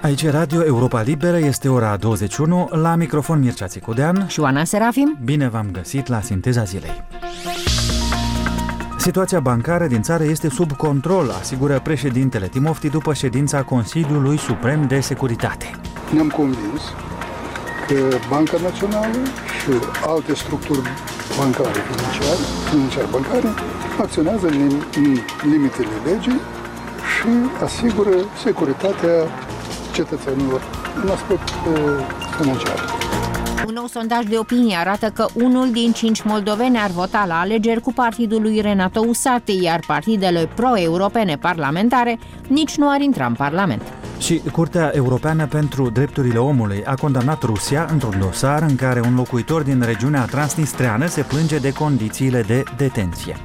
Aici Radio Europa Liberă, este ora 21, la microfon Mircea Țicudean și Oana Serafim. Bine v-am găsit la Sinteza Zilei. Situația bancară din țară este sub control, asigură președintele Timofti după ședința Consiliului Suprem de Securitate. Ne-am convins că Banca Națională și alte structuri bancare, financiar-bancare, acționează în limitele legii și asigură securitatea cetățenilor în aspect financiar. Un nou sondaj de opinie arată că 1 din 5 moldoveni ar vota la alegeri cu partidul lui Renato Usate, iar partidele pro-europene parlamentare nici nu ar intra în Parlament. Și Curtea Europeană pentru Drepturile Omului a condamnat Rusia într-un dosar în care un locuitor din regiunea transnistreană se plânge de condițiile de detenție.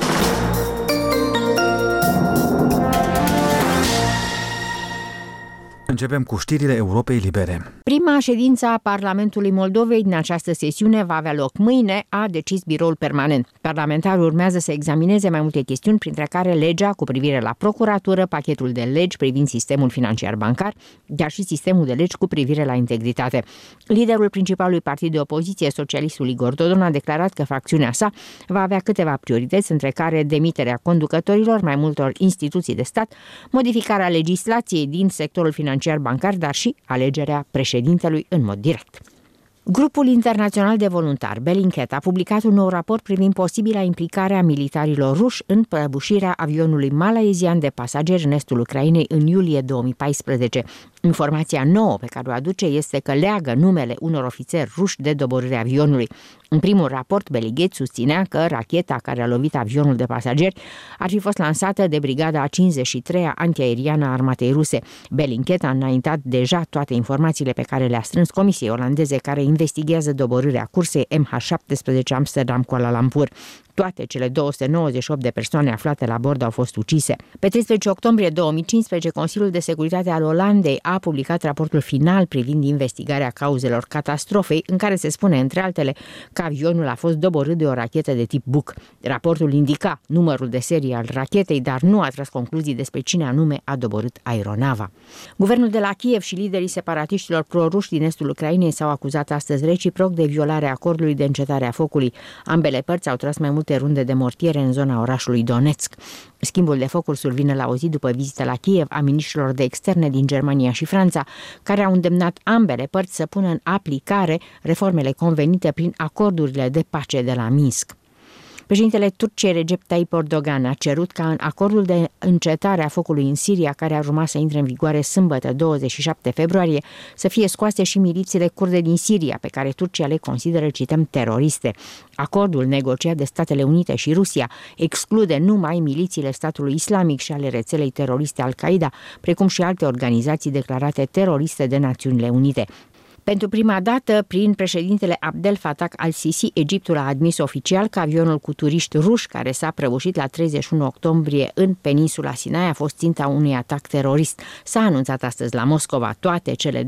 Începem cu știrile Europei Libere. Prima ședință a Parlamentului Moldovei din această sesiune va avea loc mâine, a decis biroul permanent. Parlamentarul urmează să examineze mai multe chestiuni, printre care legea cu privire la procuratură, pachetul de legi privind sistemul financiar bancar, dar și sistemul de legi cu privire la integritate. Liderul principalului partid de opoziție, socialistul Igor Dodon, a declarat că fracțiunea sa va avea câteva priorități, între care demiterea conducătorilor mai multor instituții de stat, modificarea legislației din sectorul financiar bancar, dar și alegerea președintelui în mod direct. Grupul internațional de voluntari Bellingcat a publicat un nou raport privind posibila implicare a militarilor ruși în prăbușirea avionului malaysian de pasageri în estul Ucrainei în iulie 2014. Informația nouă pe care o aduce este că leagă numele unor ofițeri ruși de doborârea avionului. În primul raport, Bellingcat susținea că racheta care a lovit avionul de pasageri ar fi fost lansată de brigada a 53-a antiaeriană a armatei ruse. Bellingcat a înaintat deja toate informațiile pe care le-a strâns Comisiei olandeze care investigează doborârea cursei MH17 Amsterdam-Kuala Lumpur. Toate cele 298 de persoane aflate la bord au fost ucise. Pe 13 octombrie 2015, Consiliul de Securitate al Olandei a publicat raportul final privind investigarea cauzelor catastrofei, în care se spune, între altele, că avionul a fost doborât de o rachetă de tip Buk. Raportul indica numărul de serie al rachetei, dar nu a tras concluzii despre cine anume a doborât aeronava. Guvernul de la Kiev și liderii separatiștilor pro-ruși din estul Ucrainei s-au acuzat astăzi reciproc de violarea acordului de încetare a focului. Ambele părți au tras mai multe runde de mortiere în zona orașului Donetsk. Schimbul de focuri survine la o zi după vizita la Kiev a miniștrilor de externe din Germania și Franța, care au îndemnat ambele părți să pună în aplicare reformele convenite prin acordurile de pace de la Minsk. Președintele Turciei Recep Tayyip Erdogan a cerut ca în acordul de încetare a focului în Siria, care ar urma să intre în vigoare sâmbătă 27 februarie, să fie scoase și milițiile kurde din Siria, pe care Turcia le consideră, cităm, teroriste. Acordul negociat de Statele Unite și Rusia exclude numai milițiile statului islamic și ale rețelei teroriste Al-Qaeda, precum și alte organizații declarate teroriste de Națiunile Unite. Pentru prima dată, prin președintele Abdel Fattah al-Sisi, Egiptul a admis oficial că avionul cu turiști ruși care s-a prăbușit la 31 octombrie în peninsula Sinai a fost ținta unui atac terorist. S-a anunțat astăzi la Moscova. Toate cele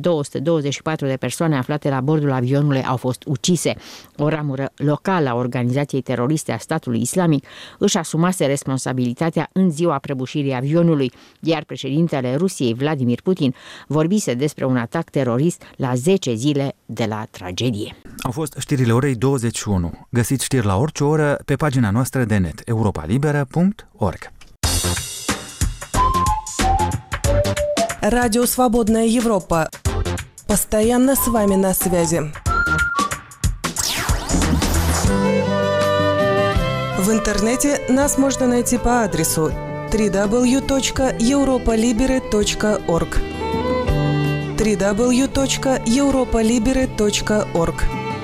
224 de persoane aflate la bordul avionului au fost ucise. O ramură locală a organizației teroriste a statului islamic își asumase responsabilitatea în ziua prăbușirii avionului, iar președintele Rusiei, Vladimir Putin, vorbise despre un atac terorist la 10 zile de la tragedie. Au fost știrile orei 21. Găsiți știri la orice oră pe pagina noastră de net europalibera.org. Радио «Свободная Европа». Постоянно с вами на связи. В интернете нас можно найти по адресу www.europalibera.org www.europalibera.org.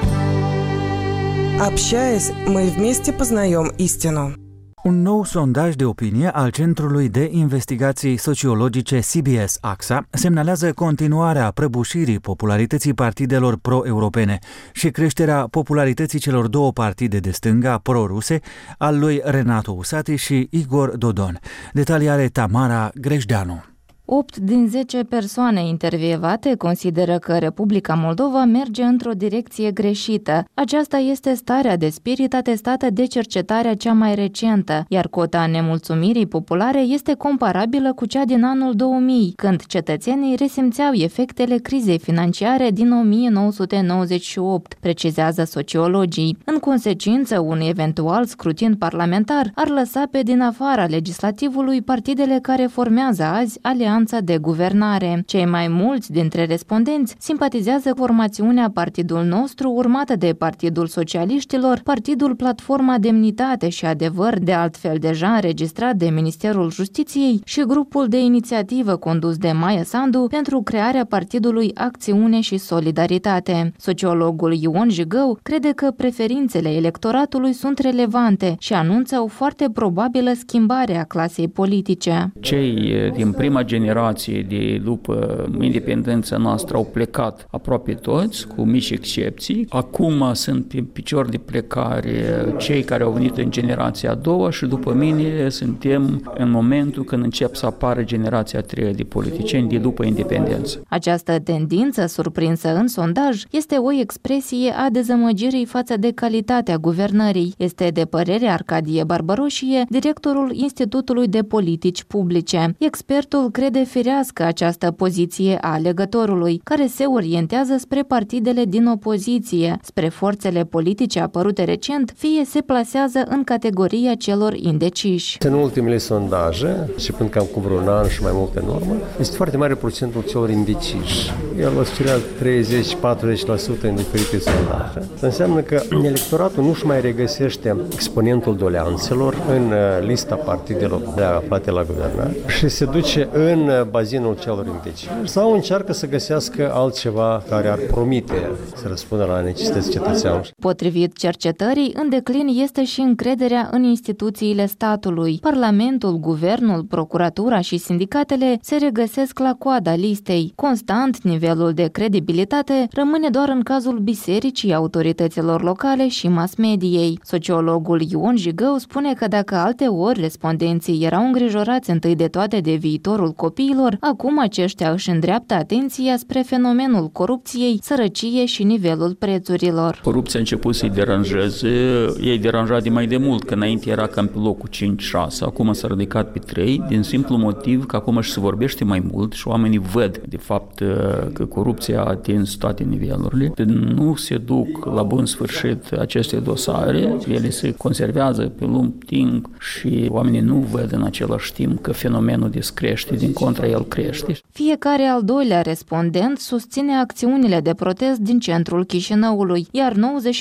Общаясь, мы вместе познаем истину. Un nou sondaj de opinie al Centrului de Investigații Sociologice CBS-AXA semnalează continuarea prăbușirii popularității partidelor pro-europene și creșterea popularității celor două partide de stânga pro-ruse, al lui Renato Usate și Igor Dodon. Detalii are Tamara Greșdeanu. 8 din 10 persoane intervievate consideră că Republica Moldova merge într-o direcție greșită. Aceasta este starea de spirit atestată de cercetarea cea mai recentă, iar cota nemulțumirii populare este comparabilă cu cea din anul 2000, când cetățenii resimțeau efectele crizei financiare din 1998, precizează sociologii. În consecință, un eventual scrutin parlamentar ar lăsa pe din afara legislativului partidele care formează azi alianța de guvernare. Cei mai mulți dintre respondenți simpatizează formațiunea Partidul Nostru, urmată de Partidul Socialiștilor, Partidul Platforma Demnitate și Adevăr, de altfel deja înregistrat de Ministerul Justiției, și grupul de inițiativă condus de Maia Sandu pentru crearea partidului Acțiune și Solidaritate. Sociologul Ion Jigău crede că preferințele electoratului sunt relevante și anunță o foarte probabilă schimbare a clasei politice. Cei din prima generație de după independența noastră au plecat aproape toți, cu mici excepții. Acum sunt pe picior de plecare cei care au venit în generația a doua și după mine suntem în momentul când încep să apară generația a treia de politicieni de după independență. Această tendință, surprinsă în sondaj, este o expresie a dezamăgirii față de calitatea guvernării. Este de părere Arcadie Barbaroșie, directorul Institutului de Politici Publice. Expertul crede firească această poziție a alegătorului, care se orientează spre partidele din opoziție, spre forțele politice apărute recent, fie se plasează în categoria celor indeciși. În ultimele sondaje, începând cam cu vreun an și mai mult în urmă, este foarte mare procentul celor indeciși. El oscilează 30-40% în diferite sondaje. Înseamnă că electoratul nu-și mai regăsește exponentul doleanțelor în lista partidelor aflate la guvernare și se duce în bazinul celor indeciși sau încearcă să găsească altceva care ar promite să răspundă la necesități cetățeanului. Potrivit cercetării, în declin este și încrederea în instituțiile statului. Parlamentul, guvernul, procuratura și sindicatele se regăsesc la coada listei. Constant, nivelul de credibilitate rămâne doar în cazul bisericii, autorităților locale și mass-mediei. Sociologul Ion Jigău spune că dacă alteori respondenții erau îngrijorați întâi de toate de viitorul copiilor, acum aceștia își îndreaptă atenția spre fenomenul corupției, sărăcie și nivelul prețurilor. Corupția a început să-i deranjeze, ei deranja de mai de mult, că înainte era cam pe locul 5-6, acum s-a ridicat pe 3, din simplu motiv că acum și se vorbește mai mult și oamenii văd, de fapt, că corupția a atins toate nivelurile. Nu se duc la bun sfârșit aceste dosare, ele se conservează pe lung timp și oamenii nu văd în același timp că fenomenul descrește, din contra el crește. Fiecare al doilea respondent susține acțiunile de protest din centrul Chișinăului, iar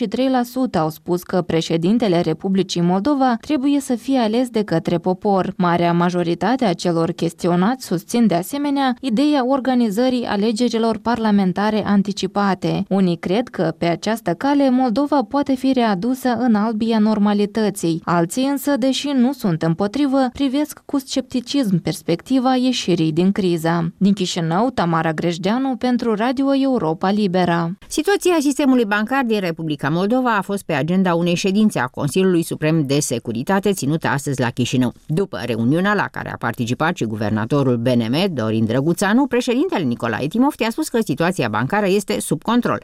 93% au spus că președintele Republicii Moldova trebuie să fie ales de către popor. Marea majoritate a celor chestionați susțin de asemenea ideea organizării alegerilor parlamentare anticipate. Unii cred că pe această cale Moldova poate fi readusă în albia normalității. Alții însă, deși nu sunt împotrivă, privesc cu scepticism perspectiva ieșirii din criza. Din Chișinău, Tamara Grejdeanu pentru Radio Europa Libera. Situația sistemului bancar din Republica Moldova a fost pe agenda unei ședințe a Consiliului Suprem de Securitate ținută astăzi la Chișinău. După reuniunea la care a participat și guvernatorul BNM, Dorin Drăguțanu, președintele Nicolae Timofte a spus că situația bancară este sub control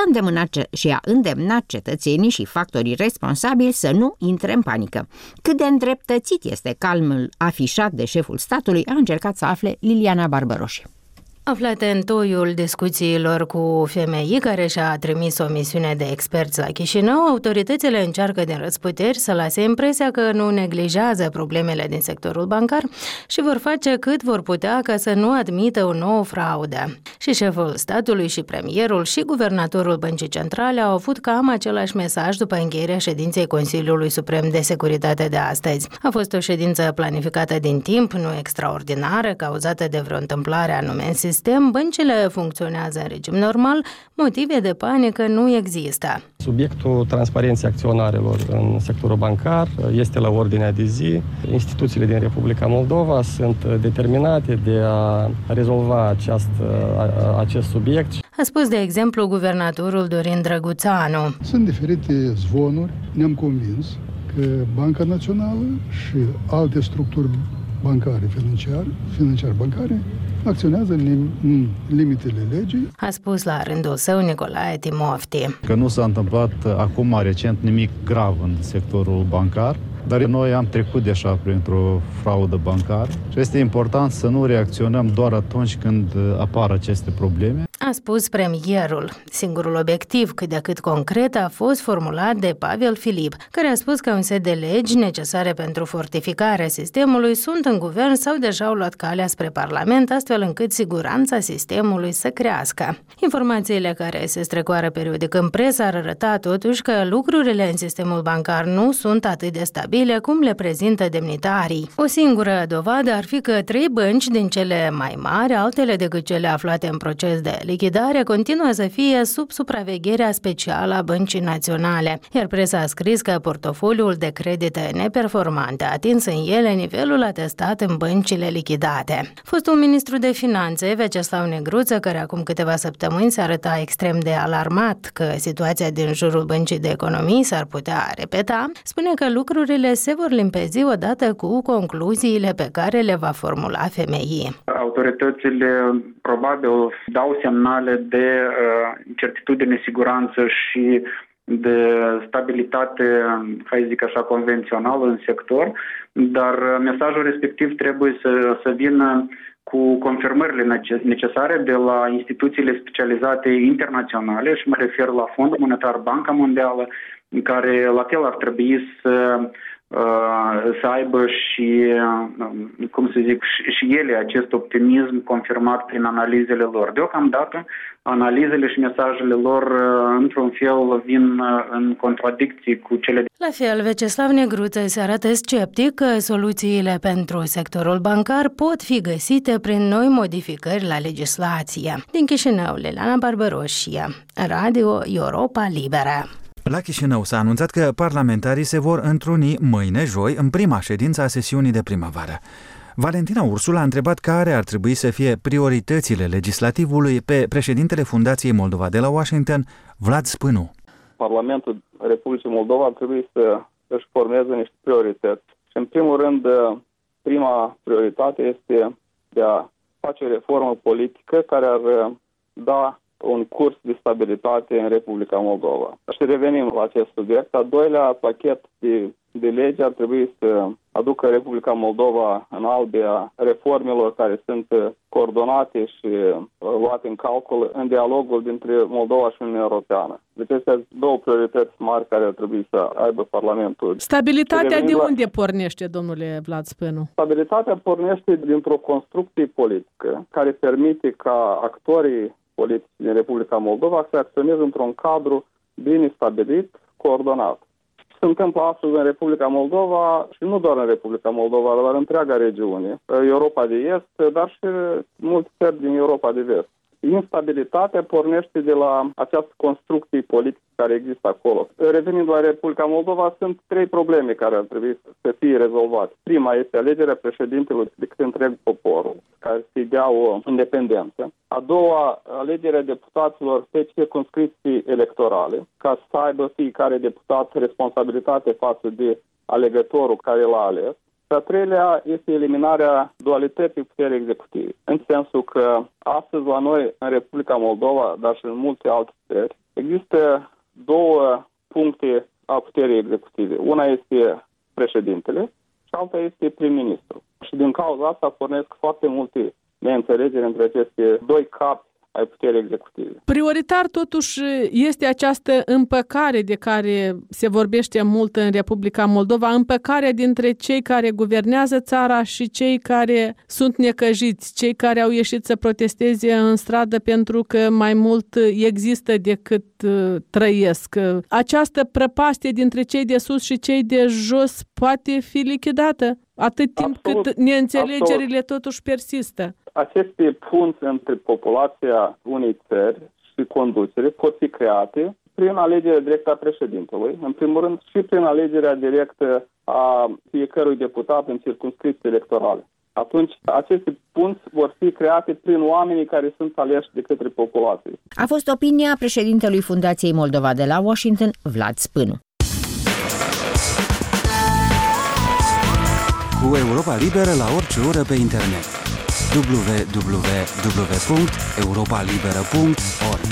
și a îndemnat cetățenii și factorii responsabili să nu intre în panică. Cât de îndreptățit este calmul afișat de șeful statului, a încercat să afle Liliana Barbaroși. Aflate în toiul discuțiilor cu FMI, care și-a trimis o misiune de experți la Chișinău, autoritățile încearcă din răzputeri să lase impresia că nu neglijează problemele din sectorul bancar și vor face cât vor putea ca să nu admită o nouă fraudă. Și șeful statului și premierul și guvernatorul Băncii Centrale au avut cam același mesaj după încheierea ședinței Consiliului Suprem de Securitate de astăzi. A fost o ședință planificată din timp, nu extraordinară, cauzată de vreo întâmplare anume în sistem. Băncile funcționează în regim normal, motive de panică nu există. Subiectul transparenței acționarilor în sectorul bancar este la ordinea de zi. Instituțiile din Republica Moldova sunt determinate de a rezolva acest subiect. A spus, de exemplu, guvernatorul Dorin Drăguțanu. Sunt diferite zvonuri. Ne-am convins că Banca Națională și alte structuri bancare, financiar-bancare, acționează în limitele legii. A spus la rândul său Nicolae Timofti. Că nu s-a întâmplat acum recent nimic grav în sectorul bancar, dar noi am trecut deja printr-o fraudă bancară și este important să nu reacționăm doar atunci când apar aceste probleme. A spus premierul. Singurul obiectiv cât de cât concret a fost formulat de Pavel Filip, care a spus că un set de legi necesare pentru fortificarea sistemului sunt în guvern sau deja au luat calea spre Parlament, astfel încât siguranța sistemului să crească. Informațiile care se strecoară periodic în presă ar arăta totuși că lucrurile în sistemul bancar nu sunt atât de stabile cum le prezintă demnitarii. O singură dovadă ar fi că 3 bănci din cele mai mari, altele decât cele aflate în proces de lichidare, continuă să fie sub supravegherea specială a Băncii Naționale, iar presa a scris că portofoliul de credite neperformante a atins în ele nivelul atestat în băncile lichidate. Fostul ministru de Finanțe, Vyacheslav Negruță, care acum câteva săptămâni se arăta extrem de alarmat că situația din jurul Băncii de Economii s-ar putea repeta, spune că lucrurile se vor limpezi odată cu concluziile pe care le va formula FMI. Autoritățile probabil dau semnale de certitudine, siguranță și de stabilitate, hai zic așa, convențională în sector, dar mesajul respectiv trebuie să vină cu confirmările necesare de la instituțiile specializate internaționale, și mă refer la Fondul Monetar, Banca Mondială, care la fel ar trebui să aibă și, cum să zic, și ele acest optimism confirmat prin analizele lor. Deocamdată, analizele și mesajele lor, într-un fel, vin în contradicții cu cele. La fel, Vyacheslav Negruță se arată sceptic că soluțiile pentru sectorul bancar pot fi găsite prin noi modificări la legislație. Din Chișinău, Liliana Barbaroșia, Radio Europa Liberă. La Chișinău s-a anunțat că parlamentarii se vor întruni mâine, joi, în prima ședință a sesiunii de primăvară. Valentina Ursul a întrebat care ar trebui să fie prioritățile legislativului pe președintele Fundației Moldova de la Washington, Vlad Spânu. Parlamentul Republicii Moldova ar trebui să își formeze niște priorități. Și în primul rând, prima prioritate este de a face o reformă politică care ar da un curs de stabilitate în Republica Moldova. Și revenim la acest subiect. Al doilea pachet de lege ar trebui să aducă Republica Moldova în albia reformelor care sunt coordonate și luate în calcul în dialogul dintre Moldova și Uniunea Europeană. Deci acestea sunt două priorități mari care ar trebui să aibă Parlamentul. Stabilitatea de unde pornește, domnule Vlad Spânu? Stabilitatea pornește dintr-o construcție politică care permite ca actorii politici din Republica Moldova să acționeze într-un cadru bine stabilit, coordonat. Se întâmplă astăzi în Republica Moldova și nu doar în Republica Moldova, dar în întreaga regiune, Europa de Est, dar și multe țări din Europa de Vest. Instabilitatea pornește de la această construcție politică care există acolo. Revenind la Republica Moldova, sunt 3 probleme care ar trebui să fie rezolvate. Prima este alegerea președintelui de către întreg poporul, care să-i dea o independență. A doua, alegerea deputaților pe circumscripții electorale, ca să aibă fiecare deputat responsabilitate față de alegătorul care l-a ales. Și a treilea este eliminarea dualității puterii executive, în sensul că astăzi la noi, în Republica Moldova, dar și în multe alte țări, există 2 puncte a puterii executive. Una este președintele și alta este prim-ministru. Și din cauza asta pornesc foarte multe neînțelegeri între aceste 2 capi ai puterii executive. Prioritar totuși este această împăcare de care se vorbește mult în Republica Moldova, împăcarea dintre cei care guvernează țara și cei care sunt necăjiți, cei care au ieșit să protesteze în stradă pentru că mai mult există decât trăiesc. Această prăpastie dintre cei de sus și cei de jos poate fi lichidată atât timp cât neînțelegerile totuși persistă. Aceste punți între populația unei țări și conducere pot fi create prin alegerea directă a președintelui, în primul rând, și prin alegerea directă a fiecărui deputat în circumscripții electorale. Atunci, aceste punți vor fi create prin oamenii care sunt aleși de către populație. A fost opinia președintelui Fundației Moldova de la Washington, Vlad Spânu. Cu Europa Liberă la orice oră pe internet. www.europalibera.org.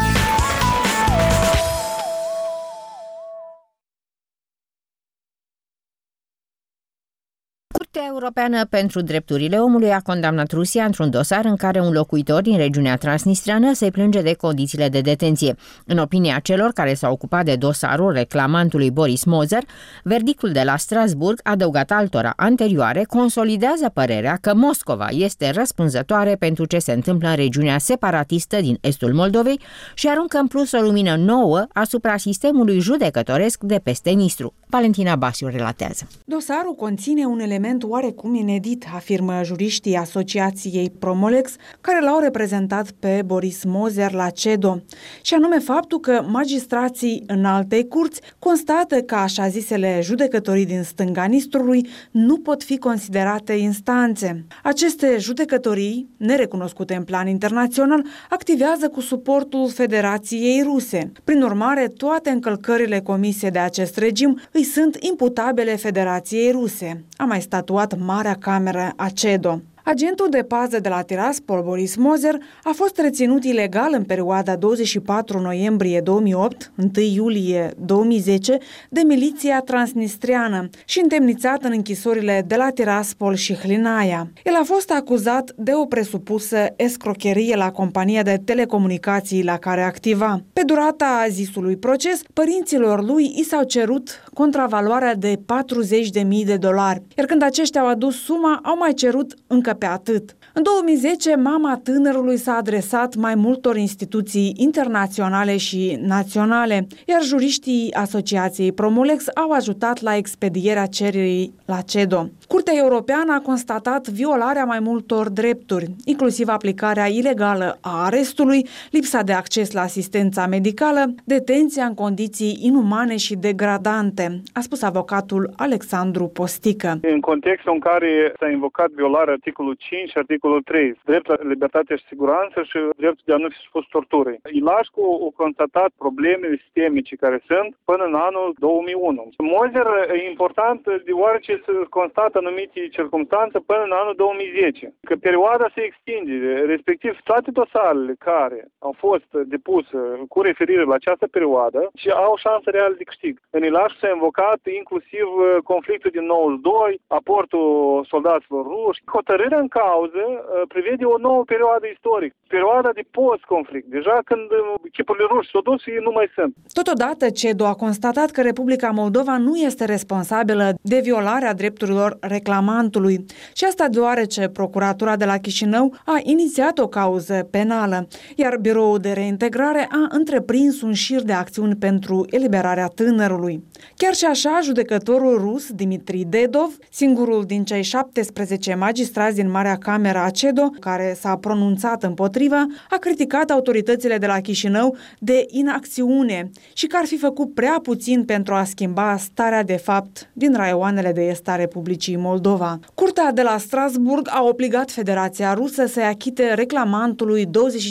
Curtea Europeană pentru Drepturile Omului a condamnat Rusia într-un dosar în care un locuitor din regiunea transnistreană se plânge de condițiile de detenție. În opinia celor care s-au ocupat de dosarul reclamantului Boris Mozer, verdictul de la Strasburg, adăugat altora anterioare, consolidează părerea că Moscova este răspunzătoare pentru ce se întâmplă în regiunea separatistă din estul Moldovei și aruncă în plus o lumină nouă asupra sistemului judecătoresc de peste Nistru. Valentina Basiu relatează. Dosarul conține un element oarecum inedit, afirmă juriștii Asociației Promolex, care l-au reprezentat pe Boris Mozer la CEDO, și anume faptul că magistrații înaltei curți constată că așa zisele judecătorii din stânga Nistrului nu pot fi considerate instanțe. Aceste judecătorii, nerecunoscute în plan internațional, activează cu suportul Federației Ruse. Prin urmare, toate încălcările comise de acest regim îi sunt imputabile Federației Ruse, a mai statuat Marea Cameră a CEDO. Agentul de pază de la Tiraspol, Boris Mozer, a fost reținut ilegal în perioada 24 noiembrie 2008, 1 iulie 2010, de miliția transnistriană și întemnițat în închisorile de la Tiraspol și Hlinaia. El a fost acuzat de o presupusă escrocherie la compania de telecomunicații la care activa. Pe durata zisului proces, părinților lui i s-au cerut contravaloarea de $40.000, iar când aceștia au adus suma, au mai cerut încă pe atât. În 2010, mama tânărului s-a adresat mai multor instituții internaționale și naționale, iar juriștii Asociației Promolex au ajutat la expedierea cererii la CEDO. Curtea Europeană a constatat violarea mai multor drepturi, inclusiv aplicarea ilegală a arestului, lipsa de acces la asistența medicală, detenția în condiții inumane și degradante, a spus avocatul Alexandru Postică. În contextul în care s-a invocat violarea articolul 5 și articolul 3, drept la libertate și siguranță și dreptul de a nu fi supus torturii. Ilașcu a constatat problemele sistemice care sunt până în anul 2001. Mozer e important deoarece se constată anumite circumstanțe până în anul 2010. Că perioada se extinde, respectiv toate dosarele care au fost depuse cu referire la această perioadă și au șansă reală de câștig. În Ilașcu s-a invocat inclusiv conflictul din 92, aportul soldaților ruși. Hotărârea în cauză prevede o nouă perioadă istorică, perioada de post-conflict, deja când chipurile ruși s-au dus și nu mai sunt. Totodată, CEDO a constatat că Republica Moldova nu este responsabilă de violarea drepturilor reclamantului și asta deoarece Procuratura de la Chișinău a inițiat o cauză penală, iar Biroul de Reintegrare a întreprins un șir de acțiuni pentru eliberarea tânărului. Chiar și așa, judecătorul rus Dmitri Dedov, singurul din cei 17 magistrați din Marea Cameră a CEDO, care s-a pronunțat împotriva, a criticat autoritățile de la Chișinău de inacțiune și că ar fi făcut prea puțin pentru a schimba starea de fapt din raioanele de est a Republicii Moldova. Curtea de la Strasburg a obligat Federația Rusă să-i achite reclamantului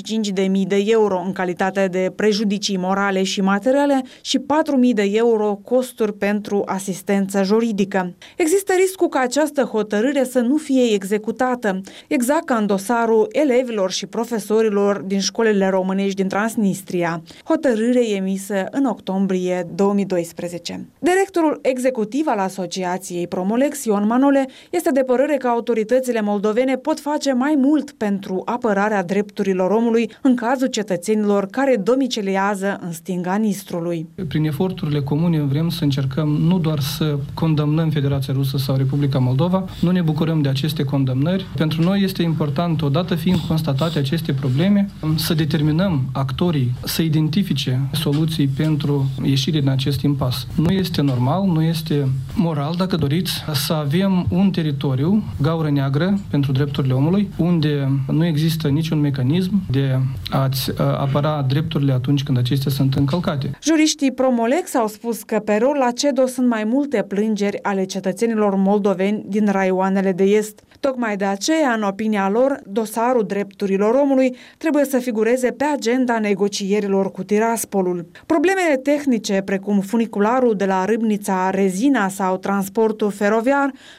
€25.000 în calitate de prejudicii morale și materiale și €4.000 costuri pentru asistență juridică. Există riscul ca această hotărâre să nu fie executată, exact ca în dosarul elevilor și profesorilor din școlile românești din Transnistria, hotărâre emisă în octombrie 2012. Directorul executiv al Asociației Promolex, Ion Manole, este de părere că autoritățile moldovene pot face mai mult pentru apărarea drepturilor omului în cazul cetățenilor care domiciliază în stânga Nistrului. Prin eforturile comune vrem să încercăm nu doar să condamnăm Federația Rusă sau Republica Moldova, nu ne bucurăm de aceste condamnări. Pentru noi este important, odată fiind constatate aceste probleme, să determinăm actorii să identifice soluții pentru ieșire din acest impas. Nu este normal, nu este moral, dacă doriți, să avem un teritoriu, gaură neagră pentru drepturile omului, unde nu există niciun mecanism de a-ți apăra drepturile atunci când acestea sunt încălcate. Juriștii Promolex au spus că pe rol la CEDO sunt mai multe plângeri ale cetățenilor moldoveni din raioanele de est. Tocmai de aceea, în opinia lor, dosarul drepturilor omului trebuie să figureze pe agenda negocierilor cu Tiraspolul. Problemele tehnice, precum funicularul de la Râbnița, rezina sau transportul feroviar,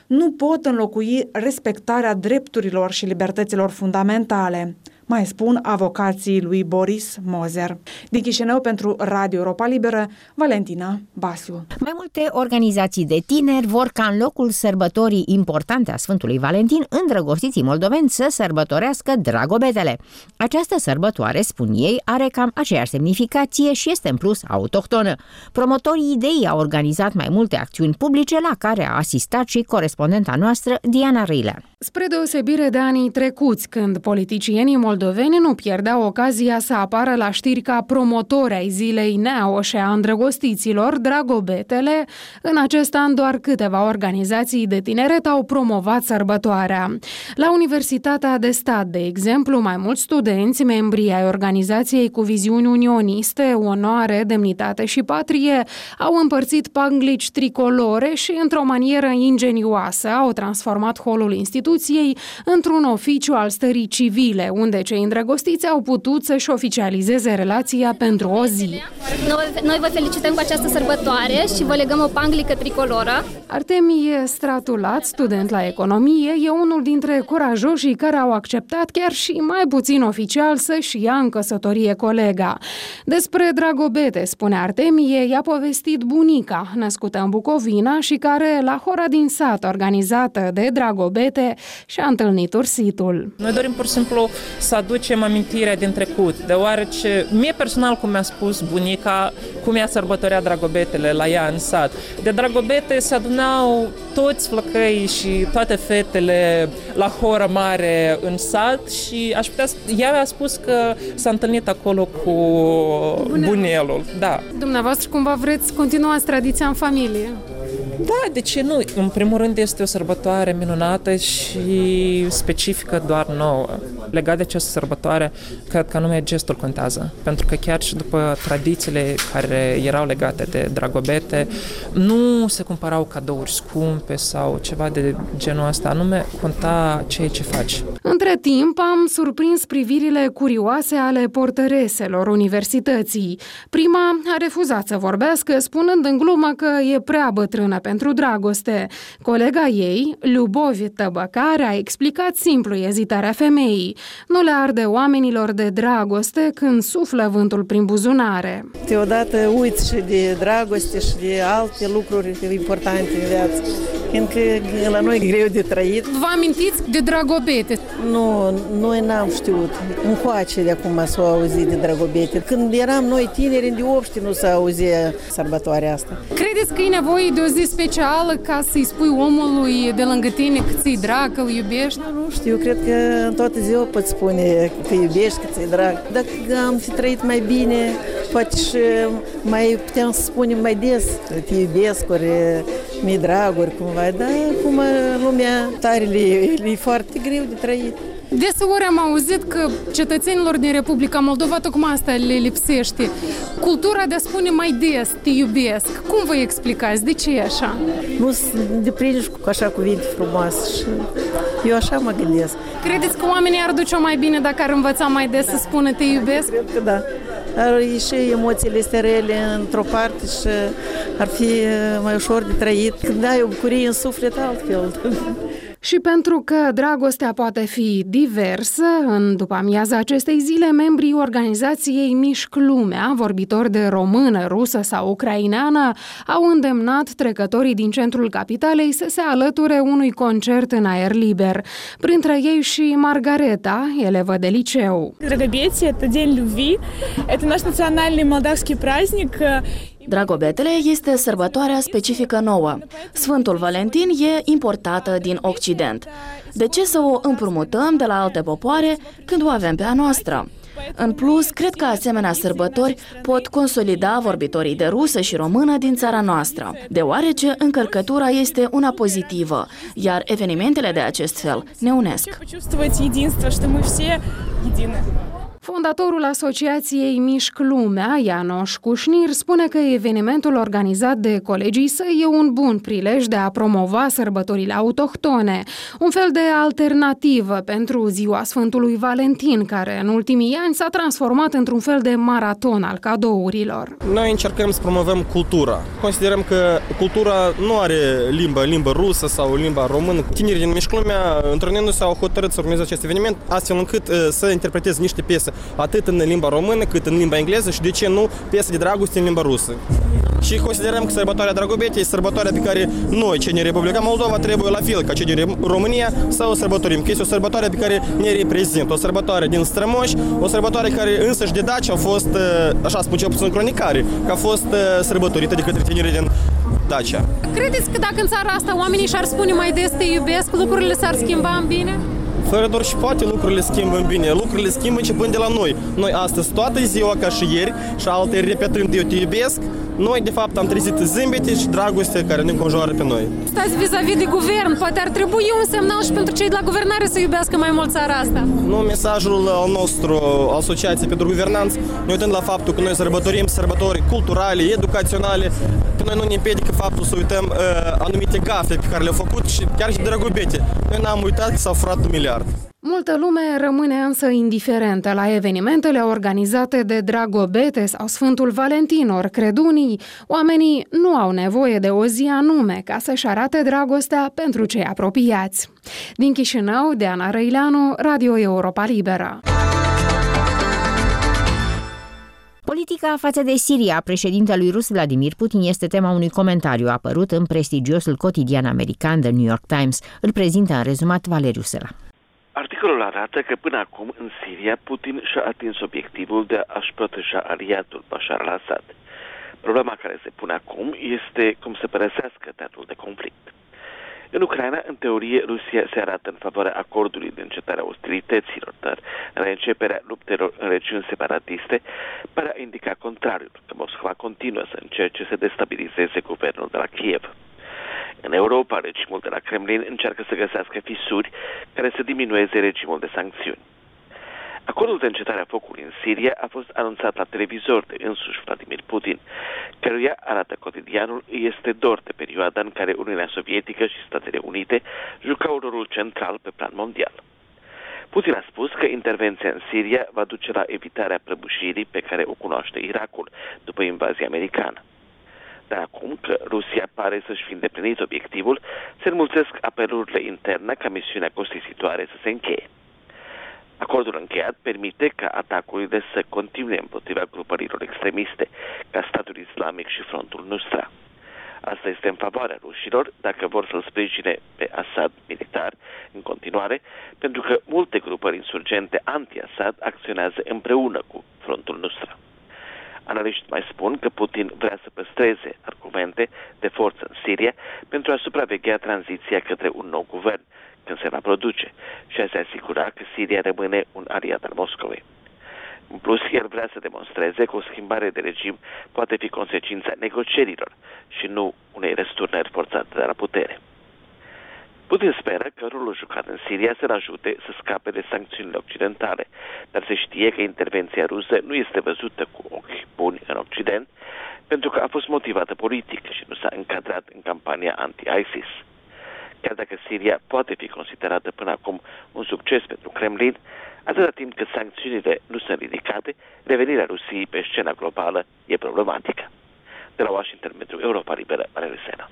nu pot înlocui respectarea drepturilor și libertăților fundamentale, mai spun avocații lui Boris Moser. Din Chișinău pentru Radio Europa Liberă, Valentina Basiu. Mai multe organizații de tineri vor ca în locul sărbătorii importante a Sfântului Valentin, îndrăgostiții moldoveni să sărbătorească Dragobetele. Această sărbătoare, spun ei, are cam aceeași semnificație și este în plus autohtonă. Promotorii ideii au organizat mai multe acțiuni publice la care a asistat și corespondenta noastră Diana Râilean. Spre deosebire de anii trecuți, când politicienii moldoveni nu pierdeau ocazia să apară la știri ca promotori ai zilei neaușe a îndrăgostiților, Dragobetele, în acest an doar câteva organizații de tineret au promovat sărbătoarea. La Universitatea de Stat, de exemplu, mai mulți studenți, membri ai organizației cu viziuni unioniste, onoare, demnitate și patrie, au împărțit panglici tricolore și, într-o manieră ingenioasă, au transformat holul instituției într-un oficiu al stării civile, unde cei îndrăgostiți au putut să-și oficializeze relația pentru o zi. Noi vă felicităm cu această sărbătoare și vă legăm o panglică tricoloră. Artemie Stratulat, student la economie, e unul dintre curajoșii care au acceptat chiar și mai puțin oficial să-și ia în căsătorie colega. Despre Dragobete, spune Artemie, i-a povestit bunica, născută în Bucovina și care, la hora din sat organizată de Dragobete, și-a întâlnit ursitul. Noi dorim pur și simplu să aducem amintirea din trecut, deoarece mie personal, cum mi-a spus bunica, cum ea sărbătorea Dragobetele la ea în sat. De Dragobete se adunau toți flăcăii și toate fetele la horă mare în sat și ea mi-a spus că s-a întâlnit acolo cu bunelul. Da. Dumneavoastră cumva vreți continuați tradiția în familie? Da, de ce nu? În primul rând este o sărbătoare minunată și specifică doar nouă. Legat de această sărbătoare, cred că anume gestul contează. Pentru că chiar și după tradițiile care erau legate de Dragobete, nu se cumpărau cadouri scumpe sau ceva de genul ăsta, anume conta ceea ce faci. Între timp am surprins privirile curioase ale portăreselor universității. Prima a refuzat să vorbească, spunând în glumă că e prea bătrână pentru dragoste. Colega ei, Lubovi Tăbăcare, a explicat simplu ezitarea femeii. Nu le arde oamenilor de dragoste când suflă vântul prin buzunare. Deodată uiți și de dragoste și de alte lucruri importante în viață. Fiindcă la noi e greu de trăit. Vă amintiți de Dragobete? Nu, noi n-am știut. Încoace de acum s-o auzit de Dragobete. Când eram noi tineri, în Diopști nu s-a auzit sărbătoarea asta. Credeți că e nevoie de o zi specială ca să-i spui omului de lângă tine că ți-i drag, că îl iubești? Nu știu, cred că în toată ziua poți spune că iubești, că ți-i drag. Dacă am fi trăit mai bine, poate și mai puteam să spunem mai des te iubesc, ori mi-e drag, ori cumva. Dar acum lumea tare e foarte greu de trăit. Deseori am auzit că cetățenilor din Republica Moldova tocmai asta le lipsește. Cultura de a spune mai des, te iubesc. Cum vă explicați? De ce e așa? Nu se deprinde cu așa cuvinte frumoase și eu așa mă gândesc. Credeți că oamenii ar duce mai bine dacă ar învăța mai des să spună te iubesc? Cred că da. Ar ieși emoțiile astea rele într-o parte și ar fi mai ușor de trăit. Când ai o bucurie în suflet, altfel. Și pentru că dragostea poate fi diversă, în după-amiaza acestei zile, membrii organizației Mișc Lumea, vorbitori de română, rusă sau ucraineană, au îndemnat trecătorii din centrul capitalei să se alăture unui concert în aer liber. Printre ei și Margareta, elevă de liceu. Dragobete, это День любви, это наш национальный молдавский праздник. Dragobetele este sărbătoarea specifică nouă. Sfântul Valentin e importată din Occident. De ce să o împrumutăm de la alte popoare când o avem pe a noastră? În plus, cred că asemenea sărbători pot consolida vorbitorii de rusă și română din țara noastră, deoarece încărcătura este una pozitivă, iar evenimentele de acest fel ne unesc. Fondatorul asociației Mișc Lumea, János Kušnir, spune că evenimentul organizat de colegii săi e un bun prilej de a promova sărbătorile autohtone, un fel de alternativă pentru ziua Sfântului Valentin, care în ultimii ani s-a transformat într-un fel de maraton al cadourilor. Noi încercăm să promovăm cultura. Considerăm că cultura nu are limba rusă sau limba română. Tinerii din Mișc Lumea, întrunându-se, au hotărât să organizeze acest eveniment, astfel încât să interpreteze niște piese atât în limba română cât în limba engleză și, de ce nu, piese de dragoste în limba rusă. Și considerăm că sărbătoarea Dragobetei este sărbătoarea pe care noi, cei din Republica Moldova, trebuie la fel ca cei din România să o sărbătorim, că este o sărbătoare pe care ne reprezintă, o sărbătoare din strămoși, o sărbătoare care însăși de Daci au fost, așa spun cel puțin cronicare, că a fost sărbătorită de către tinerii din Dacia. Credeți că dacă în țara asta oamenii și-ar spune mai des te iubesc, lucrurile s-ar schimba în bine? Fără doar și poate lucrurile schimbă în bine. Lucrurile schimbă începând de la noi. Noi astăzi toată ziua ca și ieri și alte repetând eu te iubesc, noi de fapt am trezit zâmbete și dragoste care ne înconjoară pe noi. Stați vis-a-vis de guvern, poate ar trebui un semnal și pentru cei de la guvernare să iubească mai mult țara asta. Nu, mesajul al nostru, Asociației pentru Guvernanță, ne uitând la faptul că noi sărbătorim sărbători culturale, educaționale, pe noi nu ne împiedică faptul să uităm anumite gafe pe care le-au făcut și chiar și Dragobete. Noi n-am uitat că s-au furat 1 miliard. Multă lume rămâne însă indiferentă la evenimentele organizate de Dragobete sau Sfântul Valentin, ori cred unii, oamenii nu au nevoie de o zi anume ca să-și arate dragostea pentru cei apropiați. Din Chișinău, Diana Răileanu, Radio Europa Liberă. Politica față de Siria, președintelui rus Vladimir Putin, este tema unui comentariu apărut în prestigiosul cotidian american The New York Times. Îl prezintă în rezumat Valeriu Sela. Articolul arată că până acum în Siria Putin și-a atins obiectivul de a-și proteja aliatul Bashar al-Assad. Problema care se pune acum este cum să părăsească teatrul de conflict. În Ucraina, în teorie, Rusia se arată în favoarea acordului de încetare a ostilităților, dar reînceperea luptelor în regiuni separatiste pare a indica contrariul, că Moscova continuă să încerce să destabilizeze guvernul de la Kiev. În Europa, regimul de la Kremlin încearcă să găsească fisuri care să diminueze regimul de sancțiuni. Acordul de încetare a focului în Siria a fost anunțat la televizor de însuși Vladimir Putin, căruia, arată cotidianul, este dor de perioada în care Uniunea Sovietică și Statele Unite jucau rolul central pe plan mondial. Putin a spus că intervenția în Siria va duce la evitarea prăbușirii pe care o cunoaște Irakul după invazia americană. Dar acum că Rusia pare să-și fi îndeplinit obiectivul, se înmulțesc apelurile interne ca misiunea costisitoare să se încheie. Acordul încheiat permite ca atacurile să continue împotriva grupărilor extremiste, ca Statul Islamic și Frontul Nusra. Asta este în favoarea rușilor dacă vor să-l sprijine pe Assad militar în continuare, pentru că multe grupări insurgente anti-Assad acționează împreună cu Frontul Nusra. Analiști mai spun că Putin vrea să păstreze argumente de forță în Siria pentru a supraveghea tranziția către un nou guvern când se va produce și a se asigura că Siria rămâne un aliat al Moscovei. În plus, el vrea să demonstreze că o schimbare de regim poate fi consecința negocierilor și nu unei răsturnări forțate de la putere. Putin speră că rolul jucat în Siria să-l ajute să scape de sancțiunile occidentale, dar se știe că intervenția rusă nu este văzută cu ochi buni în Occident, pentru că a fost motivată politic și nu s-a încadrat în campania anti-ISIS. Chiar dacă Siria poate fi considerată până acum un succes pentru Kremlin, atâta timp cât sancțiunile nu sunt ridicate, revenirea Rusiei pe scena globală e problematică. De la Washington pentru Europa Liberă, Valeriu Sela.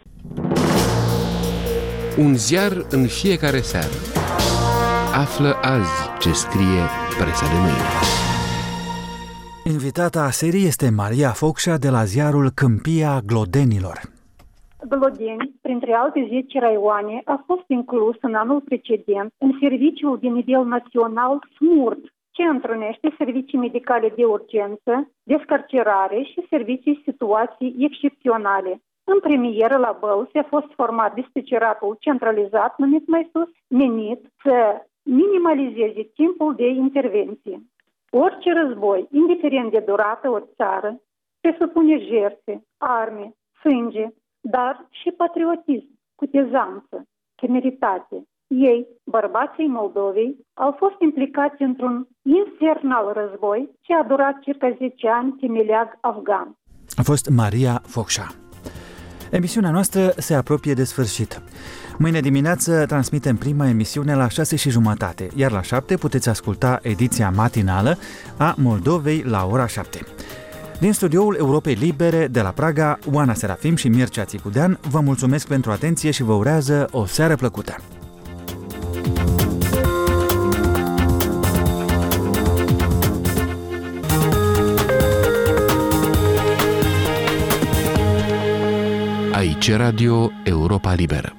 Un ziar în fiecare seară. Află azi ce scrie presa de mâine. Invitata serii este Maria Focșa de la ziarul Câmpia Glodenilor. Glodeni, printre alte 10 raioane, a fost inclus în anul precedent în serviciul de nivel național SMURD, ce întrunește servicii medicale de urgență, descarcerare și servicii situații excepționale. În premieră la Bălți a fost format dispeceratul centralizat, numit mai sus, menit să minimalizeze timpul de intervenție. Orice război, indiferent de durată ori țară, presupune jertfe, arme, sânge, dar și patriotism, cutezanță, temeritate. Ei, Bărbații Moldovei au fost implicați într-un infernal război ce a durat circa 10 ani pe meleag afgan. A fost Maria Focșa. Emisiunea noastră se apropie de sfârșit. Mâine dimineață transmitem prima emisiune la 6:30, iar la 7 puteți asculta ediția matinală a Moldovei la ora 7. Din studioul Europei Libere de la Praga, Oana Serafim și Mircea Țicudean vă mulțumesc pentru atenție și vă urează o seară plăcută. Aici Radio Europa Liberă.